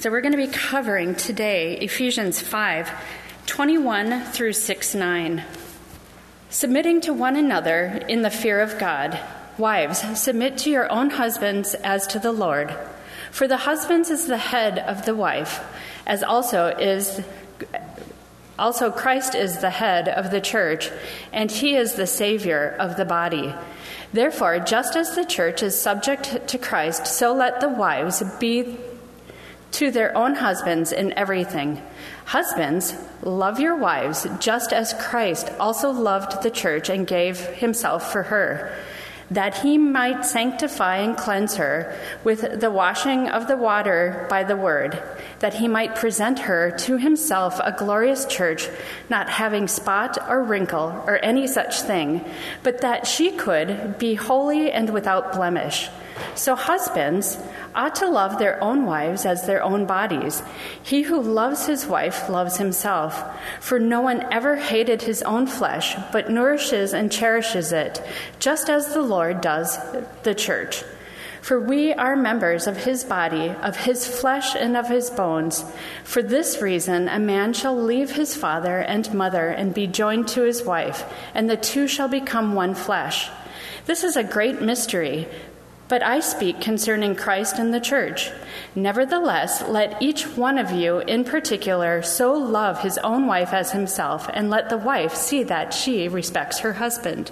So we're going to be covering today Ephesians 5:21 through 6:9. Submitting to one another in the fear of God. Wives, submit to your own husbands as to the Lord. For the husband is the head of the wife, as also Christ is the head of the church, and he is the Savior of the body. Therefore, just as the church is subject to Christ, so let the wives be to their own husbands in everything. Husbands, love your wives, just as Christ also loved the church and gave himself for her, that he might sanctify and cleanse her with the washing of the water by the word, that he might present her to himself a glorious church, not having spot or wrinkle or any such thing, but that she could be holy and without blemish. So husbands ought to love their own wives as their own bodies. He who loves his wife loves himself. For no one ever hated his own flesh, but nourishes and cherishes it, just as the Lord does the church. For we are members of his body, of his flesh and of his bones. For this reason a man shall leave his father and mother and be joined to his wife, and the two shall become one flesh. This is a great mystery, but I speak concerning Christ and the church. Nevertheless, let each one of you in particular so love his own wife as himself, and let the wife see that she respects her husband.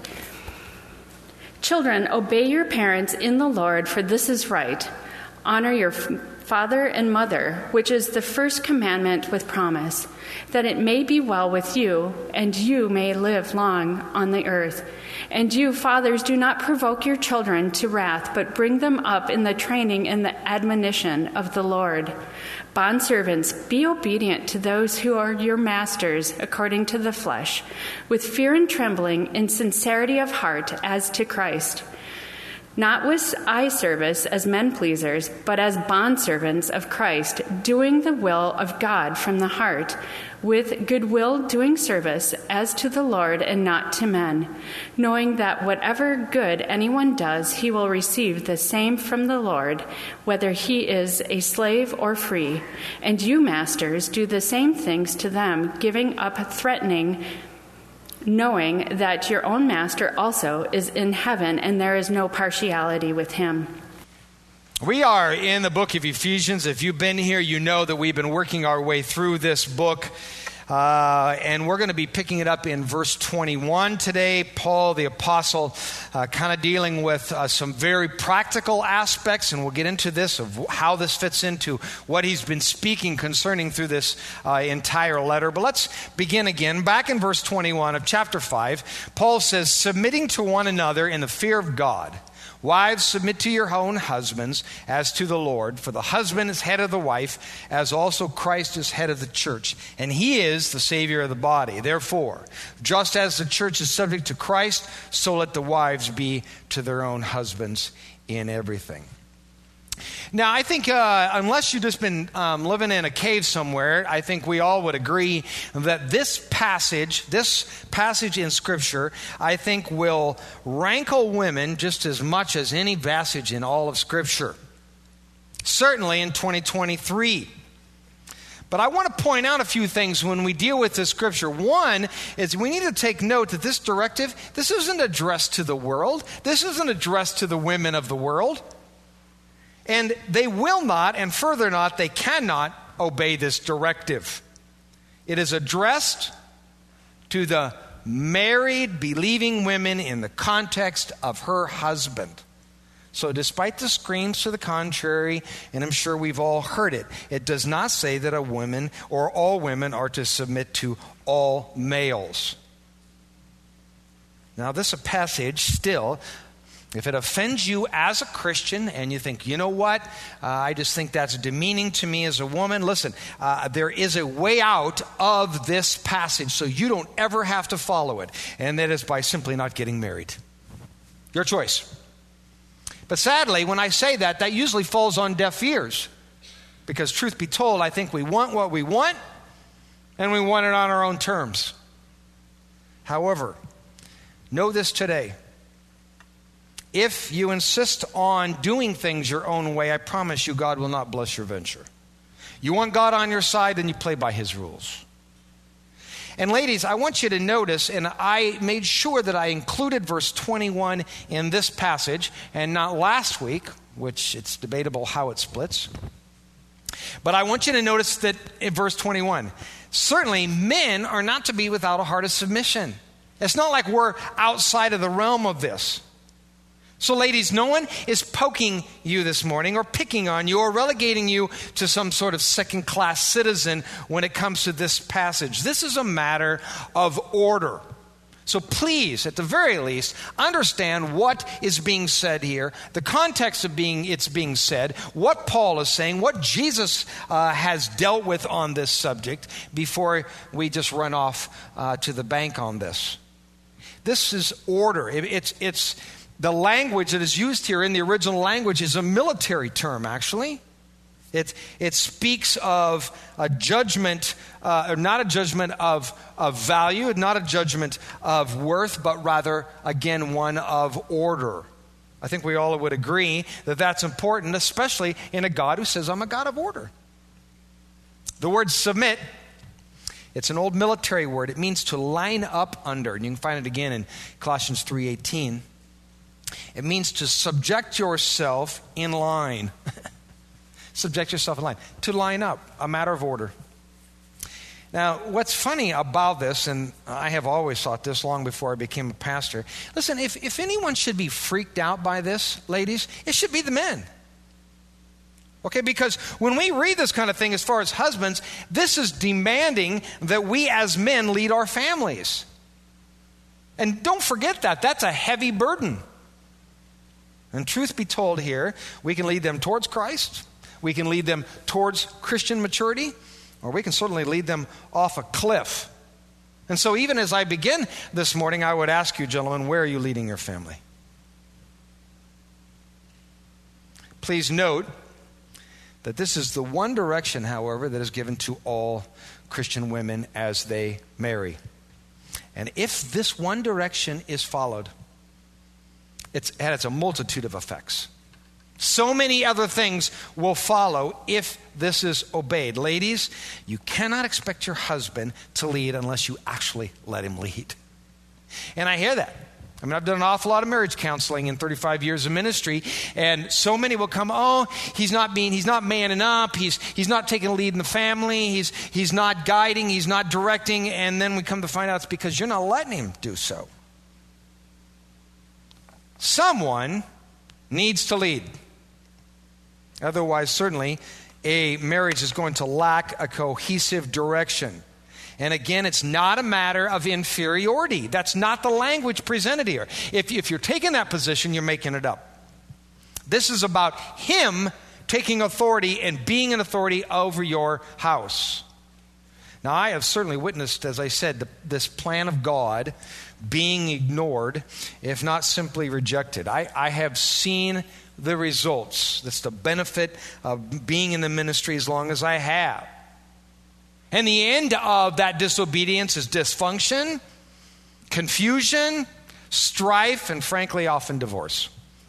Children, obey your parents in the Lord, for this is right. Honor your father and mother, which is the first commandment with promise, that it may be well with you, and you may live long on the earth. And you, fathers, do not provoke your children to wrath, but bring them up in the training and the admonition of the Lord. Bondservants, be obedient to those who are your masters according to the flesh, with fear and trembling, in sincerity of heart, as to Christ. Not with eye service as men pleasers, but as bondservants of Christ, doing the will of God from the heart, with goodwill doing service as to the Lord and not to men, knowing that whatever good anyone does, he will receive the same from the Lord, whether he is a slave or free. And you, masters, do the same things to them, giving up threatening, knowing that your own master also is in heaven, and there is no partiality with him. We are in the book of Ephesians. If you've been here, you know that we've been working our way through this book. And we're going to be picking it up in verse 21 today. Paul, the apostle, kind of dealing with some very practical aspects, and we'll get into this, of how this fits into what he's been speaking concerning through this entire letter. But let's begin again. Back in verse 21 of chapter 5, Paul says, submitting to one another in the fear of God. Wives, submit to your own husbands as to the Lord, for the husband is head of the wife, as also Christ is head of the church, and he is the Savior of the body. Therefore, just as the church is subject to Christ, so let the wives be to their own husbands in everything. Now, I think unless you've just been living in a cave somewhere, I think we all would agree that this passage in Scripture, I think will rankle women just as much as any passage in all of Scripture. Certainly in 2023. But I want to point out a few things when we deal with this Scripture. One is we need to take note that this directive, this isn't addressed to the world. This isn't addressed to the women of the world. And they will not, and further not, they cannot obey this directive. It is addressed to the married, believing women in the context of her husband. So despite the screams to the contrary, and I'm sure we've all heard it, it does not say that a woman or all women are to submit to all males. Now this passage still, if it offends you as a Christian and you think, you know what, I just think that's demeaning to me as a woman, listen, there is a way out of this passage so you don't ever have to follow it. And that is by simply not getting married. Your choice. But sadly, when I say that, that usually falls on deaf ears. Because truth be told, I think we want what we want, and we want it on our own terms. However, know this today. If you insist on doing things your own way, I promise you God will not bless your venture. You want God on your side, then you play by his rules. And ladies, I want you to notice, and I made sure that I included verse 21 in this passage, and not last week, which it's debatable how it splits. But I want you to notice that in verse 21, certainly men are not to be without a heart of submission. It's not like we're outside of the realm of this. So ladies, no one is poking you this morning or picking on you or relegating you to some sort of second-class citizen when it comes to this passage. This is a matter of order. So please, at the very least, understand what is being said here, the context of it's being said, what Paul is saying, what Jesus has dealt with on this subject before we just run off to the bank on this. This is order. It's the language that is used here in the original language is a military term, actually. It speaks of a judgment, not a judgment of value, not a judgment of worth, but rather, again, one of order. I think we all would agree that that's important, especially in a God who says, I'm a God of order. The word submit, it's an old military word. It means to line up under. And you can find it again in Colossians 3:18. It means to subject yourself in line. Subject yourself in line. To line up, a matter of order. Now, what's funny about this, and I have always thought this long before I became a pastor, listen, if anyone should be freaked out by this, ladies, it should be the men. Okay, because when we read this kind of thing as far as husbands, this is demanding that we as men lead our families. And don't forget that. That's a heavy burden. And truth be told here, we can lead them towards Christ, we can lead them towards Christian maturity, or we can certainly lead them off a cliff. And so even as I begin this morning, I would ask you, gentlemen, where are you leading your family? Please note that this is the one direction, however, that is given to all Christian women as they marry. And if this one direction is followed, it has a multitude of effects. So many other things will follow if this is obeyed. Ladies, you cannot expect your husband to lead unless you actually let him lead. And I hear that. I mean, I've done an awful lot of marriage counseling in 35 years of ministry, and so many will come, he's not manning up, he's not taking a lead in the family, he's not guiding, he's not directing, and then we come to find out it's because you're not letting him do so. Someone needs to lead. Otherwise, certainly, a marriage is going to lack a cohesive direction. And again, it's not a matter of inferiority. That's not the language presented here. If you're taking that position, you're making it up. This is about him taking authority and being an authority over your house. Now, I have certainly witnessed, as I said, this plan of God being ignored, if not simply rejected. I have seen the results. That's the benefit of being in the ministry as long as I have. And the end of that disobedience is dysfunction, confusion, strife, and frankly, often divorce.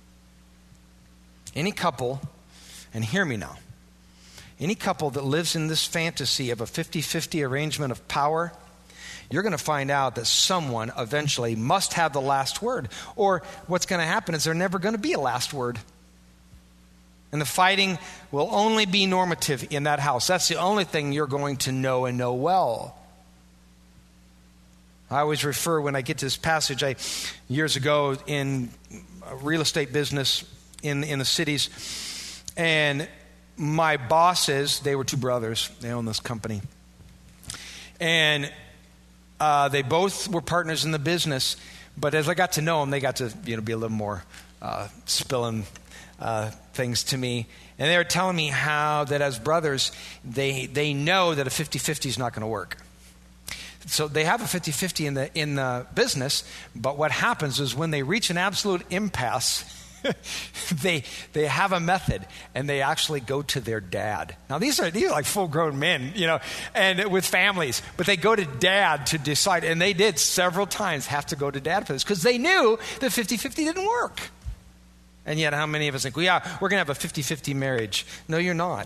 Any couple, and hear me now, any couple that lives in this fantasy of a 50-50 arrangement of power, you're going to find out that someone eventually must have the last word. Or what's going to happen is there's never going to be a last word. And the fighting will only be normative in that house. That's the only thing you're going to know and know well. I always refer, when I get to this passage, years ago in a real estate business in the cities, and my bosses, they were two brothers. They owned this company. And they both were partners in the business. But as I got to know them, they got to be a little more spilling things to me. And they were telling me how that as brothers, they know that a 50-50 is not going to work. So they have a 50-50 in the business, but what happens is when they reach an absolute impasse, they have a method, and they actually go to their dad. Now these are like full-grown men, and with families, but they go to dad to decide, and they did several times have to go to dad for this because they knew that 50-50 didn't work. And yet how many of us think, we're going to have a 50-50 marriage? No, you're not.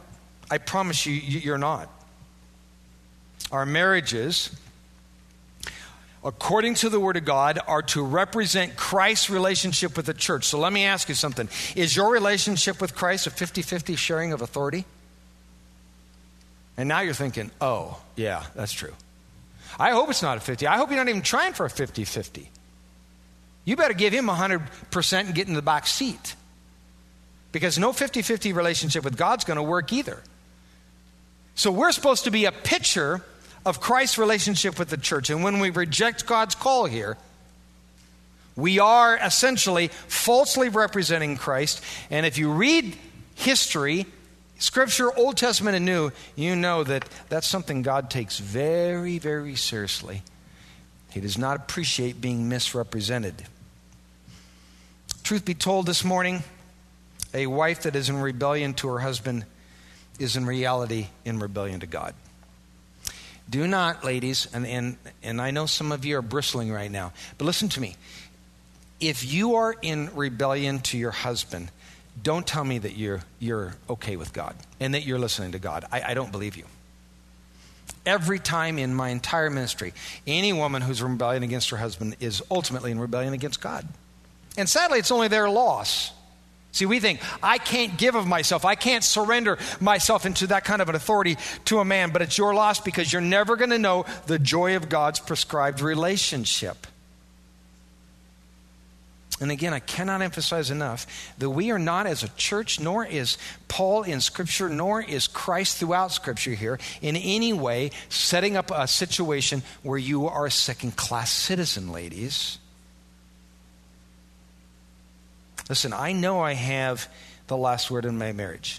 I promise you, you're not. Our marriages, according to the Word of God, are to represent Christ's relationship with the church. So let me ask you something. Is your relationship with Christ a 50-50 sharing of authority? And now you're thinking, oh, yeah, that's true. I hope it's not a 50. I hope you're not even trying for a 50-50. You better give him 100% and get in the back seat. Because no 50-50 relationship with God's going to work either. So we're supposed to be a picture of Christ's relationship with the church. And when we reject God's call here, we are essentially falsely representing Christ. And if you read history, Scripture, Old Testament and New, you know that that's something God takes very, very seriously. He does not appreciate being misrepresented. Truth be told, this morning, a wife that is in rebellion to her husband is in reality in rebellion to God. Do not, ladies, and I know some of you are bristling right now, but listen to me. If you are in rebellion to your husband, don't tell me that you're okay with God and that you're listening to God. I don't believe you. Every time in my entire ministry, any woman who's in rebellion against her husband is ultimately in rebellion against God. And sadly, it's only their loss. See, we think, I can't give of myself. I can't surrender myself into that kind of an authority to a man. But it's your loss because you're never going to know the joy of God's prescribed relationship. And again, I cannot emphasize enough that we are not, as a church, nor is Paul in Scripture, nor is Christ throughout Scripture here, in any way setting up a situation where you are a second-class citizen, ladies. Listen, I know I have the last word in my marriage.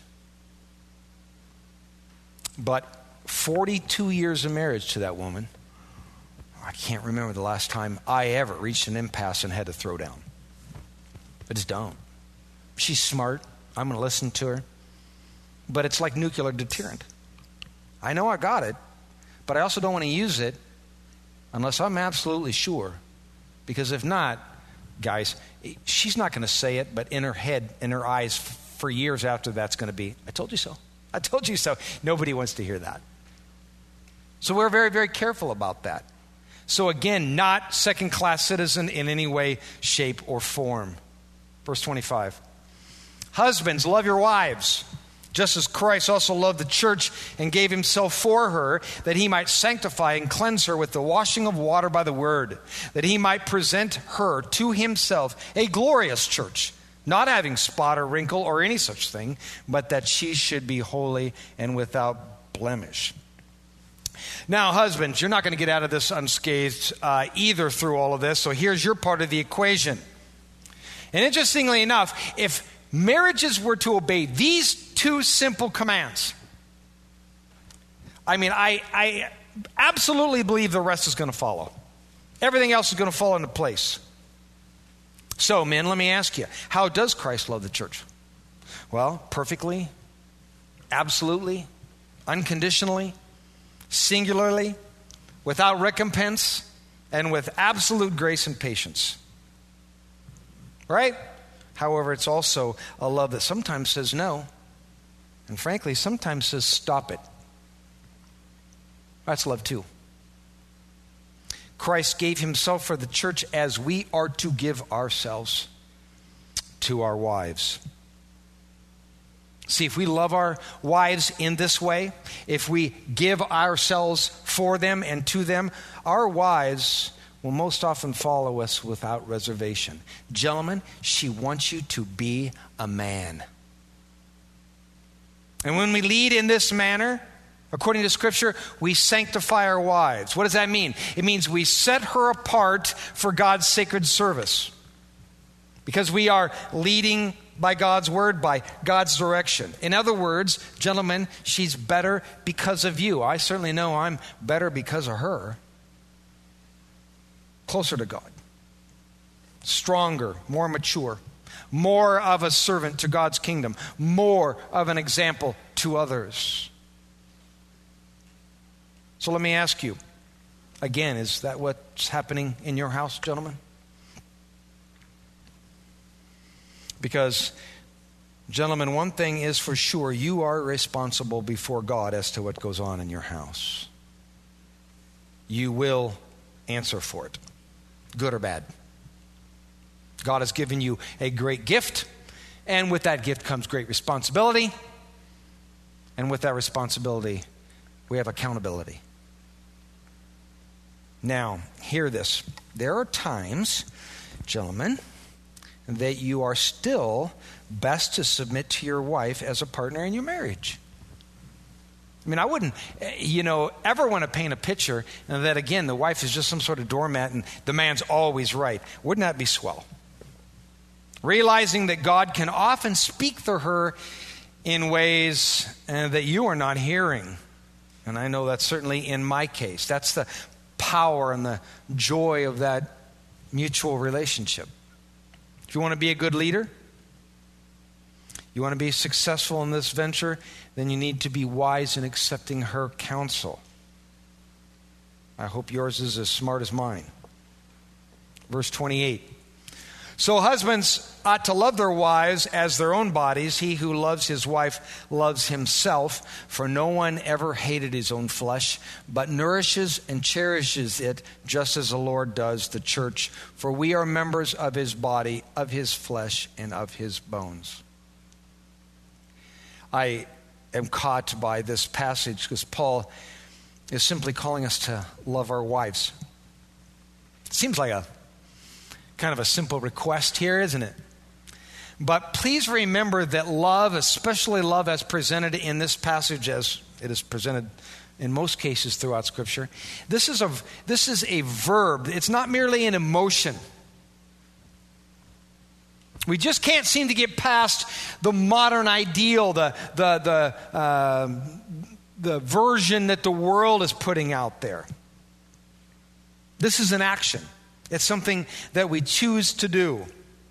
But 42 years of marriage to that woman, I can't remember the last time I ever reached an impasse and had to throw down. I just don't. She's smart. I'm going to listen to her. But it's like nuclear deterrent. I know I got it, but I also don't want to use it unless I'm absolutely sure. Because if not, guys, she's not going to say it, but in her head, in her eyes, for years after that's going to be, I told you so. I told you so. Nobody wants to hear that. So we're very, very careful about that. So again, not second-class citizen in any way, shape, or form. Verse 25. Husbands, love your wives, just as Christ also loved the church and gave himself for her, that he might sanctify and cleanse her with the washing of water by the word, that he might present her to himself a glorious church, not having spot or wrinkle or any such thing, but that she should be holy and without blemish. Now, husbands, you're not going to get out of this unscathed either through all of this, so here's your part of the equation. And interestingly enough, if marriages were to obey these two simple commands, I absolutely believe the rest is going to follow. Everything else is going to fall into place. So, men, let me ask you, how does Christ love the church? Well, perfectly, absolutely, unconditionally, singularly, without recompense, and with absolute grace and patience. Right? However, it's also a love that sometimes says no, and frankly, sometimes says stop it. That's love too. Christ gave himself for the church as we are to give ourselves to our wives. See, if we love our wives in this way, if we give ourselves for them and to them, our wives will most often follow us without reservation. Gentlemen, she wants you to be a man. And when we lead in this manner, according to Scripture, we sanctify our wives. What does that mean? It means we set her apart for God's sacred service. Because we are leading by God's word, by God's direction. In other words, gentlemen, she's better because of you. I certainly know I'm better because of her. Closer to God. Stronger, more mature. More of a servant to God's kingdom. More of an example to others. So let me ask you, again, is that what's happening in your house, gentlemen? Because Gentlemen, one thing is for sure, you are responsible before God as to what goes on in your house. You will answer for it, good or bad. God has given you a great gift, and with that gift comes great responsibility. And with that responsibility, we have accountability. Now, hear this. There are times, gentlemen, that you are still best to submit to your wife as a partner in your marriage. I mean, I wouldn't, ever want to paint a picture that, again, the wife is just some sort of doormat and the man's always right. Wouldn't that be swell? Realizing that God can often speak through her in ways that you are not hearing. And I know that's certainly in my case. That's the power and the joy of that mutual relationship. If you want to be a good leader, you want to be successful in this venture, then you need to be wise in accepting her counsel. I hope yours is as smart as mine. Verse 28. So husbands ought to love their wives as their own bodies. He who loves his wife loves himself. For no one ever hated his own flesh, but nourishes and cherishes it, just as the Lord does the church. For we are members of his body, of his flesh, and of his bones. I am caught by this passage because Paul is simply calling us to love our wives. It seems like a kind of a simple request here, isn't it? But please remember that love, especially love as presented in this passage, as it is presented in most cases throughout Scripture, this is a verb. It's not merely an emotion. We just can't seem to get past the modern ideal, the version that the world is putting out there. This is an action. It's something that we choose to do.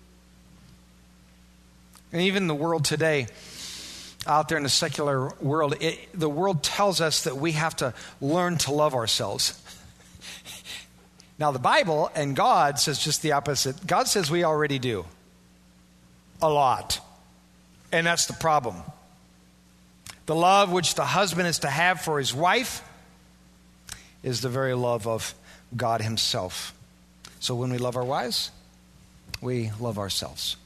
And even the world today, out there in the secular world, the world tells us that we have to learn to love ourselves. Now, the Bible and God says just the opposite. God says we already do. A lot. And that's the problem. The love which the husband is to have for his wife is the very love of God himself. So when we love our wives, we love ourselves.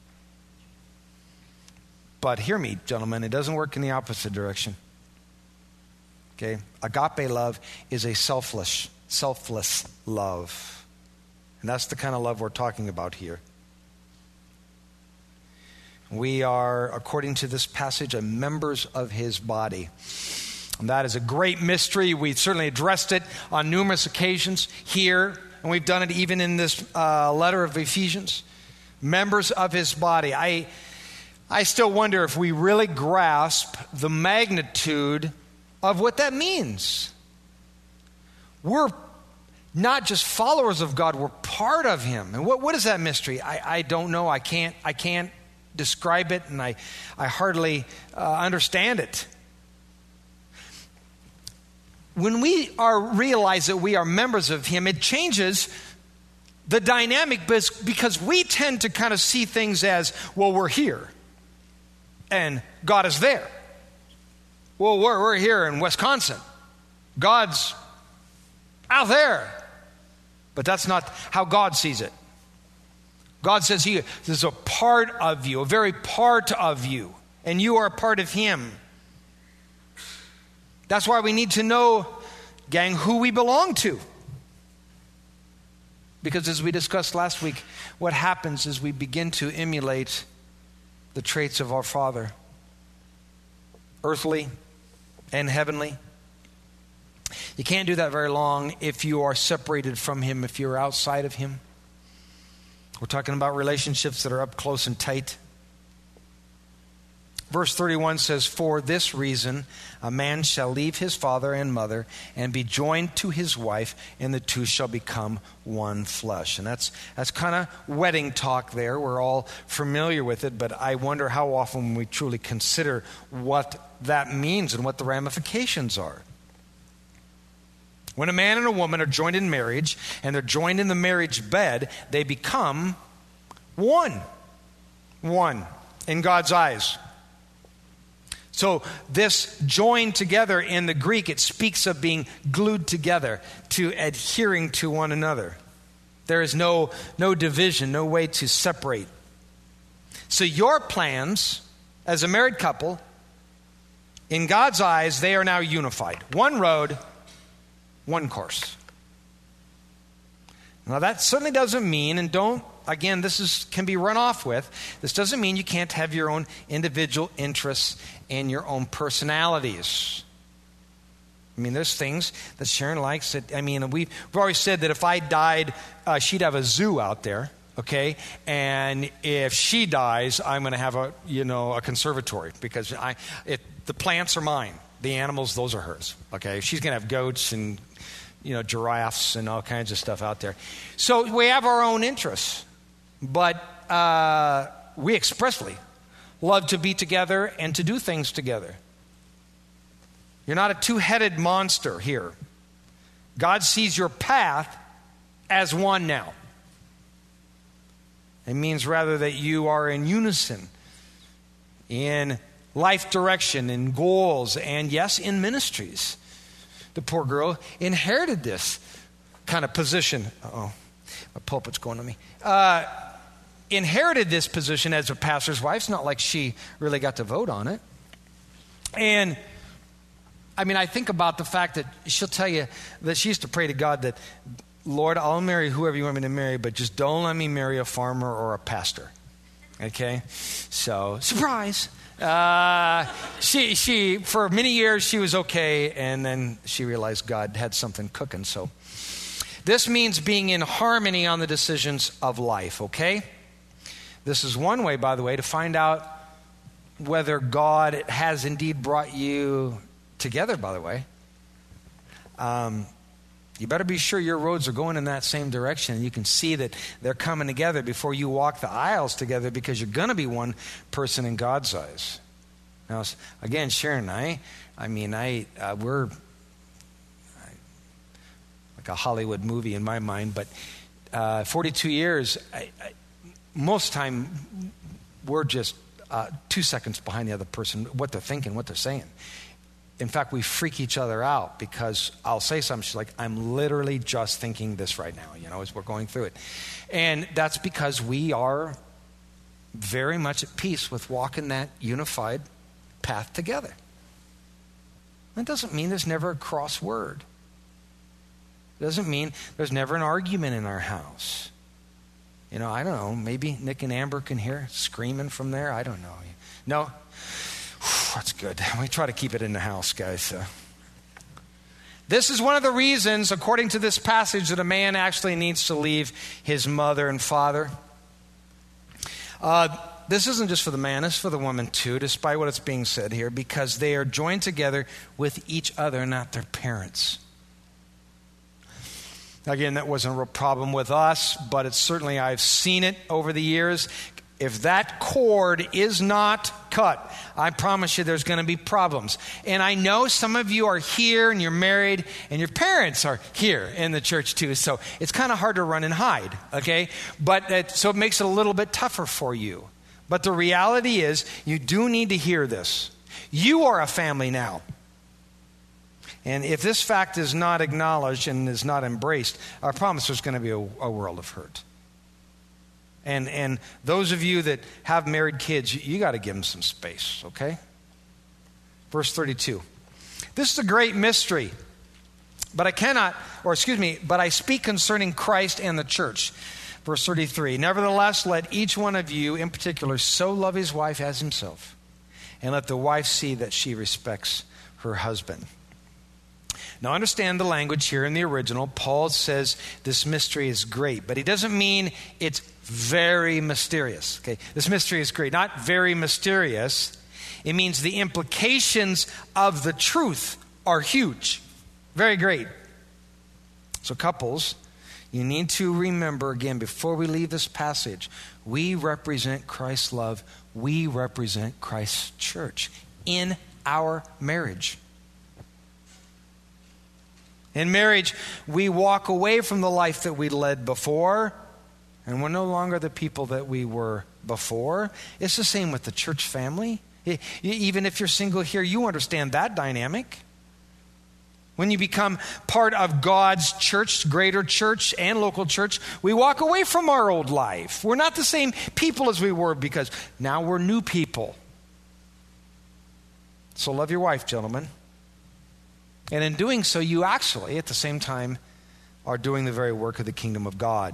But hear me, gentlemen, it doesn't work in the opposite direction. Okay? Agape love is a selfless love. And that's the kind of love we're talking about here. We are, according to this passage, members of his body. And that is a great mystery. We've certainly addressed it on numerous occasions here, and we've done it even in this letter of Ephesians. Members of his body. I still wonder if we really grasp the magnitude of what that means. We're not just followers of God, we're part of him. And what is that mystery? I don't know. I can't describe it, and I hardly understand it. When we realize that we are members of him, it changes the dynamic because we tend to kind of see things as, well, we're here and God is there. Well, we're here in Wisconsin. God's out there. But that's not how God sees it. God says he is a part of you, a very part of you, and you are a part of him. That's why we need to know, gang, who we belong to. Because as we discussed last week, what happens is we begin to emulate the traits of our Father, earthly and heavenly. You can't do that very long if you are separated from him, if you're outside of him. We're talking about relationships that are up close and tight. Verse 31 says, for this reason, a man shall leave his father and mother and be joined to his wife, and the two shall become one flesh. And that's kind of wedding talk there. We're all familiar with it, but I wonder how often we truly consider what that means and what the ramifications are. When a man and a woman are joined in marriage, and they're joined in the marriage bed, they become one. One. in God's eyes. So this joined together in the Greek, it speaks of being glued together, to adhering to one another. There is no division, no way to separate. So your plans as a married couple, in God's eyes, they are now unified. One road, one course. Now that certainly doesn't mean, and again, can be run off with, this doesn't mean you can't have your own individual interests and your own personalities. I mean, there's things that Sharon likes. We've always said that if I died, she'd have a zoo out there, okay? And if she dies, I'm going to have a conservatory, because the plants are mine. The animals, those are hers, okay? She's going to have goats and giraffes and all kinds of stuff out there. So we have our own interests, but we expressly love to be together and to do things together. You're not a two-headed monster here. God sees your path as one now. It means rather that you are in unison in life direction, in goals, and yes, in ministries. The poor girl inherited this kind of position. Uh-oh, my pulpit's going on me. Inherited this position as a pastor's wife. It's not like she really got to vote on it. And I think about the fact that she'll tell you that she used to pray to God that, Lord, I'll marry whoever you want me to marry, but just don't let me marry a farmer or a pastor. Okay? So, surprise. She for many years she was okay, and then she realized God had something cooking. So this means being in harmony on the decisions of life, okay? This is one way, by the way, to find out whether God has indeed brought you together, by the way. You better be sure your roads are going in that same direction, and you can see that they're coming together before you walk the aisles together, because you're going to be one person in God's eyes. Now, again, Sharon and we're like a Hollywood movie in my mind, but 42 years, most time we're just 2 seconds behind the other person, what they're thinking, what they're saying. In fact, we freak each other out, because I'll say something, she's like, I'm literally just thinking this right now, as we're going through it. And that's because we are very much at peace with walking that unified path together. That doesn't mean there's never a cross word. It doesn't mean there's never an argument in our house. I don't know, maybe Nick and Amber can hear screaming from there. I don't know. No? That's good. We try to keep it in the house, guys. This is one of the reasons, according to this passage, that a man actually needs to leave his mother and father. This isn't just for the man, it's for the woman too, despite what it's being said here, because they are joined together with each other, not their parents. Again, that wasn't a real problem with us, but it's certainly, I've seen it over the years. If that cord is not cut, I promise you there's going to be problems. And I know some of you are here and you're married and your parents are here in the church too. So it's kind of hard to run and hide, okay? So it makes it a little bit tougher for you. But the reality is you do need to hear this. You are a family now. And if this fact is not acknowledged and is not embraced, I promise there's going to be a world of hurt. And those of you that have married kids, you got to give them some space, okay? Verse 32. This is a great mystery, but I speak concerning Christ and the church. Verse 33. Nevertheless, let each one of you in particular so love his wife as himself, and let the wife see that she respects her husband. Now understand the language here in the original. Paul says this mystery is great, but he doesn't mean it's very mysterious. Okay, this mystery is great, not very mysterious. It means the implications of the truth are huge, very great. So couples, you need to remember again, before we leave this passage, we represent Christ's love. We represent Christ's church in our marriage. In marriage, we walk away from the life that we led before, And we're no longer the people that we were before. It's the same with the church family. Even if you're single here, you understand that dynamic. When you become part of God's church, greater church and local church, we walk away from our old life. We're not the same people as we were because now we're new people. So love your wife, gentlemen. And in doing so, you actually, at the same time, are doing the very work of the kingdom of God.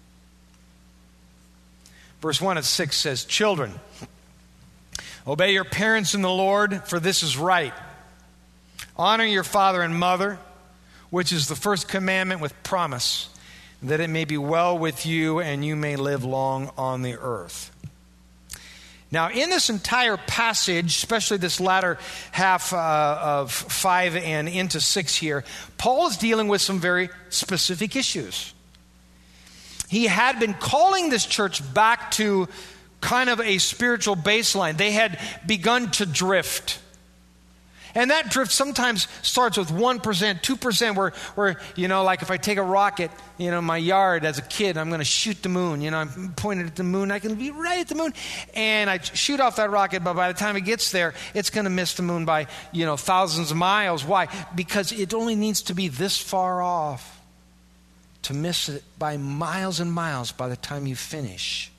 Verse 1 of 6 says, "Children, obey your parents in the Lord, for this is right. Honor your father and mother, which is the first commandment with promise, that it may be well with you and you may live long on the earth." Now, in this entire passage, especially this latter half of 5 and into 6 here, Paul is dealing with some very specific issues. He had been calling this church back to kind of a spiritual baseline. They had begun to drift. And that drift sometimes starts with 1%, 2%, where like if I take a rocket, my yard as a kid, I'm going to shoot the moon. I'm pointed at the moon. I can be right at the moon. And I shoot off that rocket, but by the time it gets there, it's going to miss the moon by, thousands of miles. Why? Because it only needs to be this far off to miss it by miles and miles by the time you finish.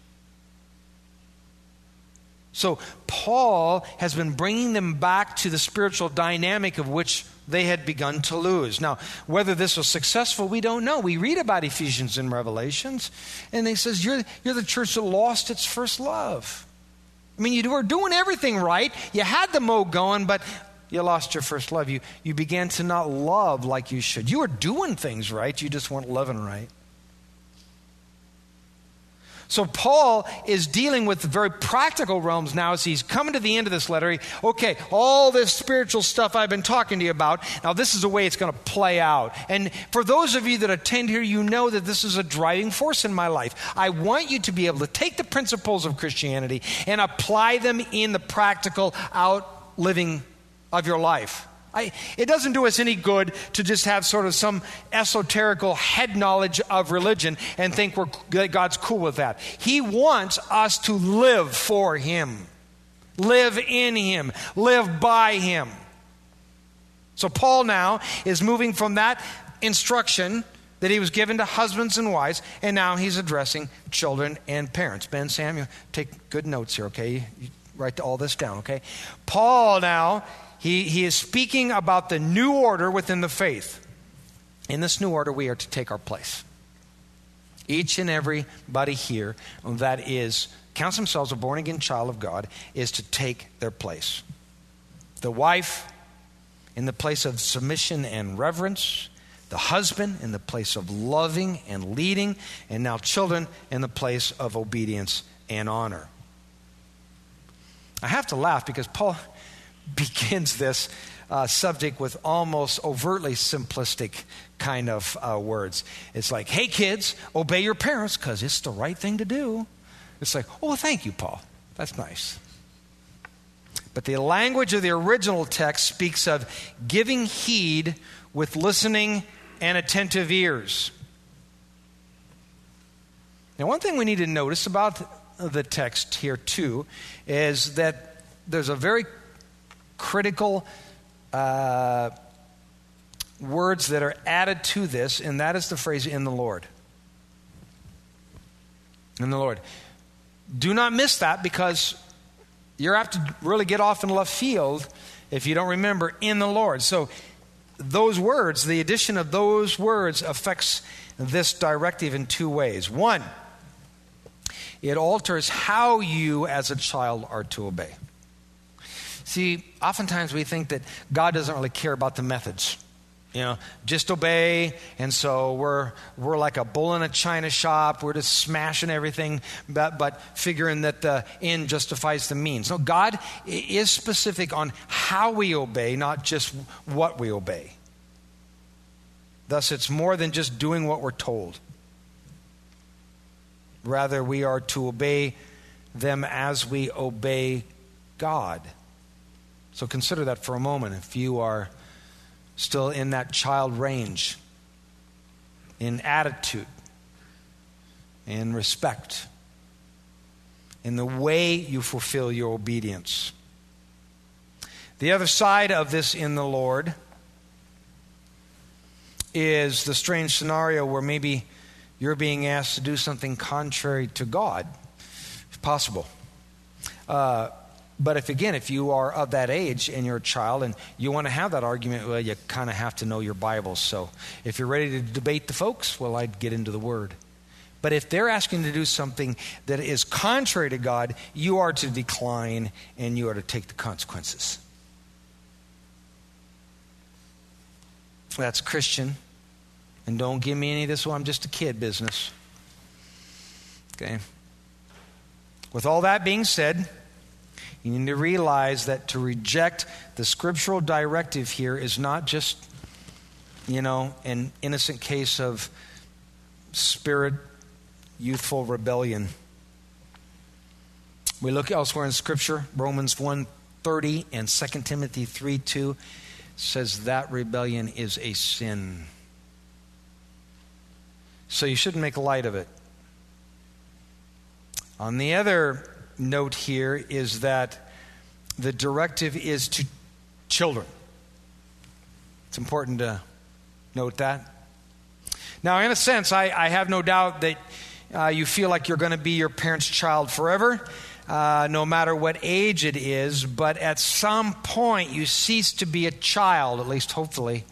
So Paul has been bringing them back to the spiritual dynamic of which they had begun to lose. Now, whether this was successful, we don't know. We read about Ephesians in Revelations, and he says, you're the church that lost its first love. I mean, you were doing everything right. You had the mo going, but you lost your first love. You began to not love like you should. You were doing things right. You just weren't loving right. So Paul is dealing with the very practical realms now as he's coming to the end of this letter. Okay, all this spiritual stuff I've been talking to you about, now this is the way it's going to play out. And for those of you that attend here, you know that this is a driving force in my life. I want you to be able to take the principles of Christianity and apply them in the practical out living of your life. It doesn't do us any good to just have sort of some esoterical head knowledge of religion and think God's cool with that. He wants us to live for Him, live in Him, live by Him. So Paul now is moving from that instruction that he was given to husbands and wives, and now he's addressing children and parents. Ben, Sam, you take good notes here, okay? You write all this down, okay? Paul now, He is speaking about the new order within the faith. In this new order, we are to take our place. Each and everybody here that counts themselves a born-again child of God is to take their place. The wife in the place of submission and reverence. The husband in the place of loving and leading. And now children in the place of obedience and honor. I have to laugh because Paul begins this subject with almost overtly simplistic kind of words. It's like, hey kids, obey your parents because it's the right thing to do. It's like, oh, well, thank you, Paul. That's nice. But the language of the original text speaks of giving heed with listening and attentive ears. Now, one thing we need to notice about the text here too is that there's a very critical words that are added to this, and that is the phrase "in the Lord." In the Lord. Do not miss that, because you're apt to really get off in left field if you don't remember "in the Lord." So those words, the addition of those words affects this directive in two ways. One, it alters how you as a child are to obey. See, oftentimes we think that God doesn't really care about the methods. Just obey, and so we're like a bull in a china shop. We're just smashing everything, but figuring that the end justifies the means. No, God is specific on how we obey, not just what we obey. Thus, it's more than just doing what we're told. Rather, we are to obey them as we obey God. So consider that for a moment. If you are still in that child range, in attitude, and respect in the way you fulfill your obedience. The other side of this in the Lord is the strange scenario where maybe you're being asked to do something contrary to God. It's possible. But if you are of that age and you're a child and you want to have that argument, well, you kind of have to know your Bible. So if you're ready to debate the folks, well, I'd get into the Word. But if they're asking to do something that is contrary to God, you are to decline and you are to take the consequences. That's Christian. And don't give me any of this, well, I'm just a kid business. Okay. With all that being said, you need to realize that to reject the scriptural directive here is not just, an innocent case of youthful rebellion. We look elsewhere in Scripture, Romans 1:30 and 2 Timothy 3:2 says that rebellion is a sin. So you shouldn't make light of it. On the other note here is that the directive is to children. It's important to note that. Now, in a sense, I have no doubt that you feel like you're going to be your parent's child forever, no matter what age it is, but at some point you cease to be a child, at least hopefully.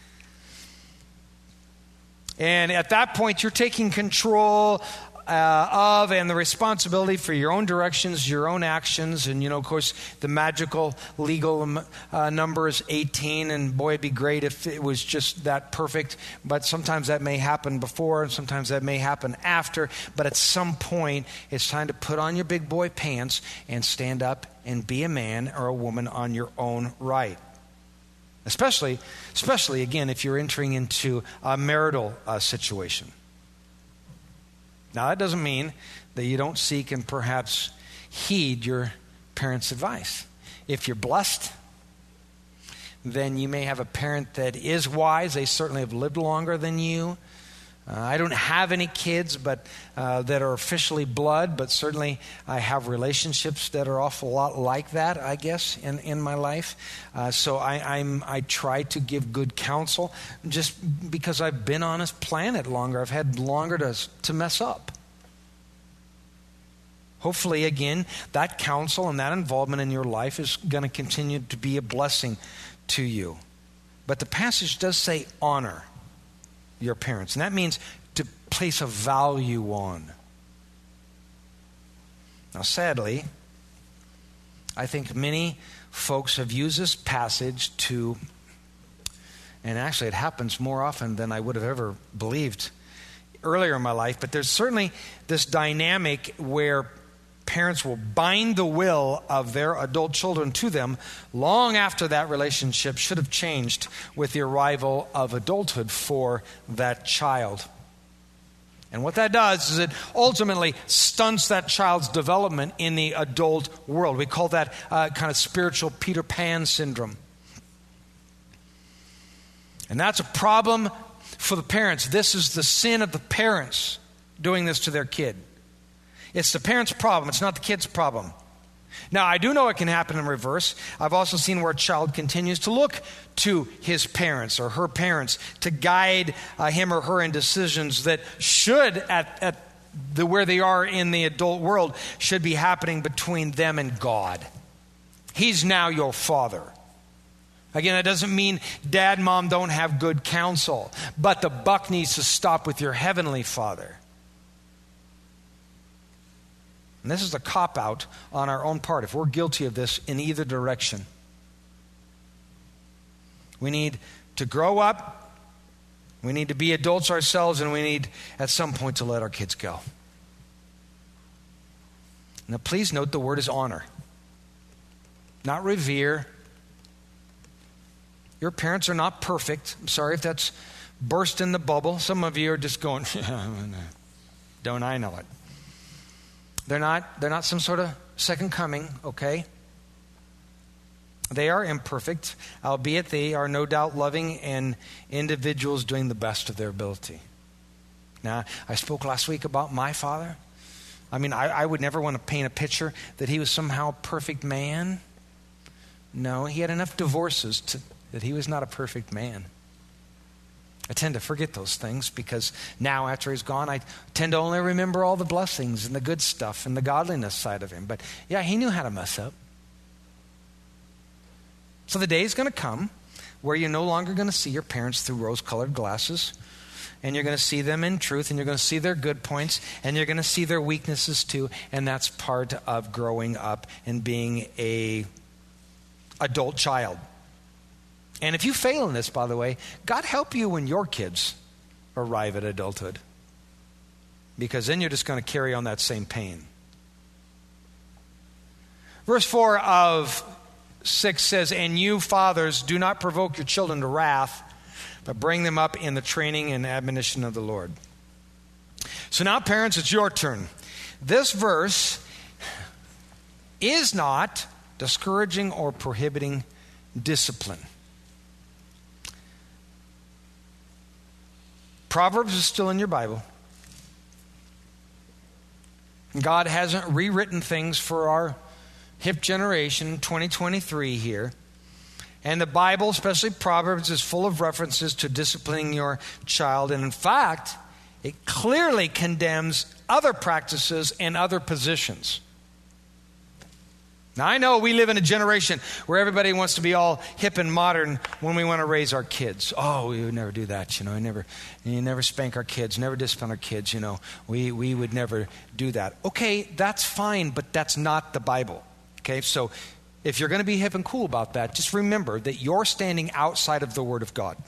And at that point, you're taking control of and the responsibility for your own directions, your own actions. And, of course, the magical legal number is 18. And boy, it'd be great if it was just that perfect. But sometimes that may happen before and sometimes that may happen after. But at some point, it's time to put on your big boy pants and stand up and be a man or a woman on your own right. Especially again, if you're entering into a marital situation. Now, that doesn't mean that you don't seek and perhaps heed your parents' advice. If you're blessed, then you may have a parent that is wise. They certainly have lived longer than you. I don't have any kids but that are officially blood, but certainly I have relationships that are awful lot like that, I guess, in my life. So I try to give good counsel just because I've been on this planet longer. I've had longer to mess up. Hopefully, again, that counsel and that involvement in your life is going to continue to be a blessing to you. But the passage does say honor your parents. And that means to place a value on. Now, sadly, I think many folks have used this passage to, and actually it happens more often than I would have ever believed earlier in my life, but there's certainly this dynamic where parents will bind the will of their adult children to them long after that relationship should have changed with the arrival of adulthood for that child. And what that does is it ultimately stunts that child's development in the adult world. We call that kind of spiritual Peter Pan syndrome. And that's a problem for the parents. This is the sin of the parents doing this to their kid. It's the parent's problem. It's not the kid's problem. Now, I do know it can happen in reverse. I've also seen where a child continues to look to his parents or her parents to guide him or her in decisions that should, at where they are in the adult world, should be happening between them and God. He's now your father. Again, that doesn't mean dad, mom don't have good counsel, but the buck needs to stop with your heavenly Father. And this is a cop-out on our own part if we're guilty of this in either direction. We need to grow up, we need to be adults ourselves, and we need at some point to let our kids go. Now please note the word is honor, not revere. Your parents are not perfect. I'm sorry if that's burst in the bubble. Some of you are just going, don't I know it? They're not some sort of second coming, okay? They are imperfect, albeit they are no doubt loving and individuals doing the best of their ability. Now, I spoke last week about my father. I mean, I would never want to paint a picture that he was somehow a perfect man. No, he had enough divorces that he was not a perfect man. I tend to forget those things because now after he's gone, I tend to only remember all the blessings and the good stuff and the godliness side of him. But yeah, he knew how to mess up. So the day is going to come where you're no longer going to see your parents through rose-colored glasses, and you're going to see them in truth, and you're going to see their good points, and you're going to see their weaknesses too, and that's part of growing up and being a adult child. And if you fail in this, by the way, God help you when your kids arrive at adulthood, because then you're just going to carry on that same pain. Verse 4 of 6 says, "And you, fathers, do not provoke your children to wrath, but bring them up in the training and admonition of the Lord." So now, parents, it's your turn. This verse is not discouraging or prohibiting discipline. Proverbs is still in your Bible. God hasn't rewritten things for our hip generation, 2023 here. And the Bible, especially Proverbs, is full of references to disciplining your child. And in fact, it clearly condemns other practices and other positions. Now, I know we live in a generation where everybody wants to be all hip and modern when we want to raise our kids. Oh, we would never do that, you never spank our kids, never discipline our kids, We would never do that. Okay, that's fine, but that's not the Bible. Okay, so if you're going to be hip and cool about that, just remember that you're standing outside of the Word of God.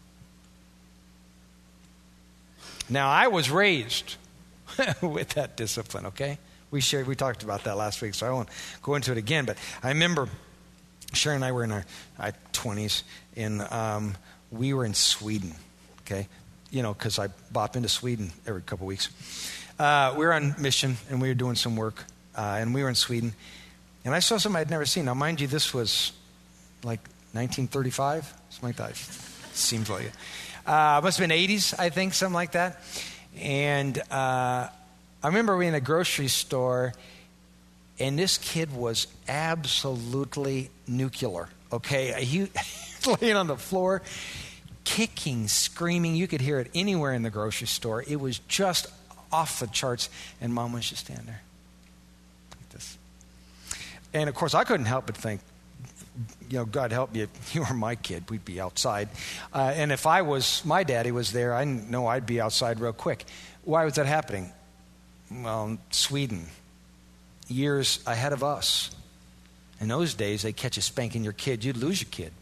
Now, I was raised with that discipline, okay? We talked about that last week, so I won't go into it again. But I remember Sharon and I were in our 20s, and we were in Sweden, okay? Because I bop into Sweden every couple weeks. We were on mission, and we were doing some work, and we were in Sweden. And I saw something I'd never seen. Now, mind you, this was like 1935, something like that. Seems like it. Must have been 80s, I think, something like that. And I remember we were in a grocery store, and this kid was absolutely nuclear, okay? He laying on the floor, kicking, screaming. You could hear it anywhere in the grocery store. It was just off the charts, and Mom was just standing there like this. And, of course, I couldn't help but think, God help you, if you were my kid, we'd be outside. And if my daddy was there, I know I'd be outside real quick. Why was that happening? Well, Sweden, years ahead of us. In those days, they'd catch you spanking your kid, you'd lose your kid.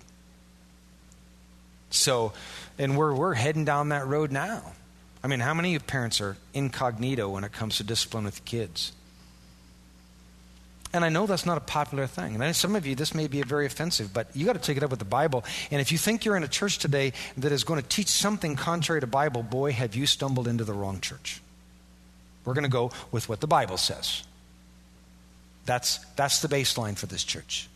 So, and we're heading down that road now. I mean, how many of you parents are incognito when it comes to discipline with kids? And I know that's not a popular thing. And some of you, this may be very offensive, but you got to take it up with the Bible. And if you think you're in a church today that is going to teach something contrary to Bible, boy, have you stumbled into the wrong church. We're going to go with what the Bible says. That's the baseline for this church.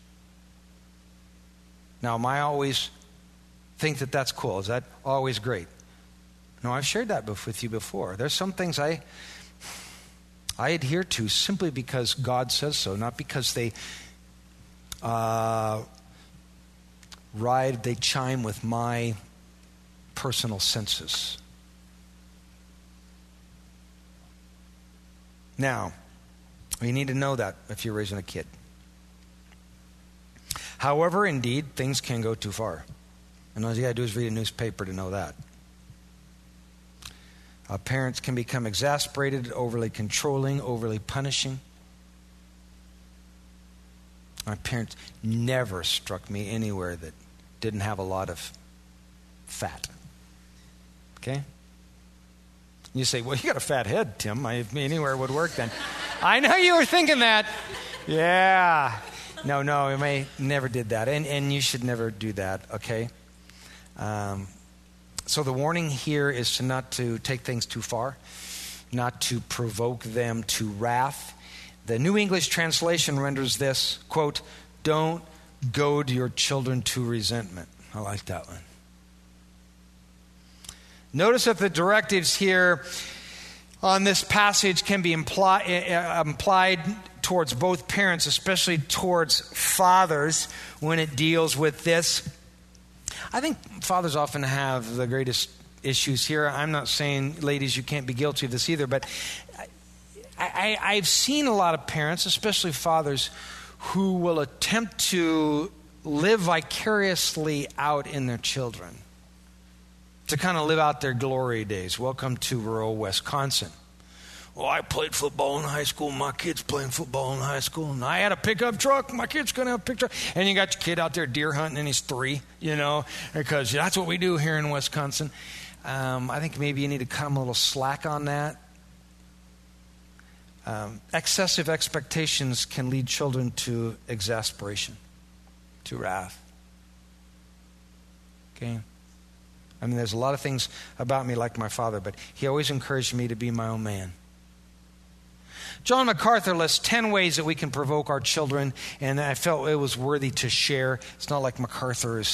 Now, am I always think that that's cool? Is that always great? No, I've shared that with you before. There's some things I adhere to simply because God says so, not because they chime with my personal senses. Now, you need to know that if you're raising a kid. However, indeed, things can go too far. And all you got to do is read a newspaper to know that. Parents can become exasperated, overly controlling, overly punishing. My parents never struck me anywhere that didn't have a lot of fat. Okay? You say, well, you got a fat head, Tim. Anywhere would work then. I know you were thinking that. Yeah. No, I may never did that. And you should never do that, okay? So the warning here is not to take things too far, not to provoke them to wrath. The New English Translation renders this, quote, "Don't goad your children to resentment." I like that one. Notice that the directives here on this passage can be implied towards both parents, especially towards fathers when it deals with this. I think fathers often have the greatest issues here. I'm not saying, ladies, you can't be guilty of this either, but I've seen a lot of parents, especially fathers, who will attempt to live vicariously out in their children, to kind of live out their glory days. Welcome to rural Wisconsin. Well, I played football in high school. My kid's playing football in high school. And I had a pickup truck. My kid's going to have a pickup truck. And you got your kid out there deer hunting and he's 3, because that's what we do here in Wisconsin. I think maybe you need to cut them a little slack on that. Excessive expectations can lead children to exasperation, to wrath. Okay? I mean, there's a lot of things about me like my father, but he always encouraged me to be my own man. John MacArthur lists 10 ways that we can provoke our children, and I felt it was worthy to share. It's not like MacArthur is,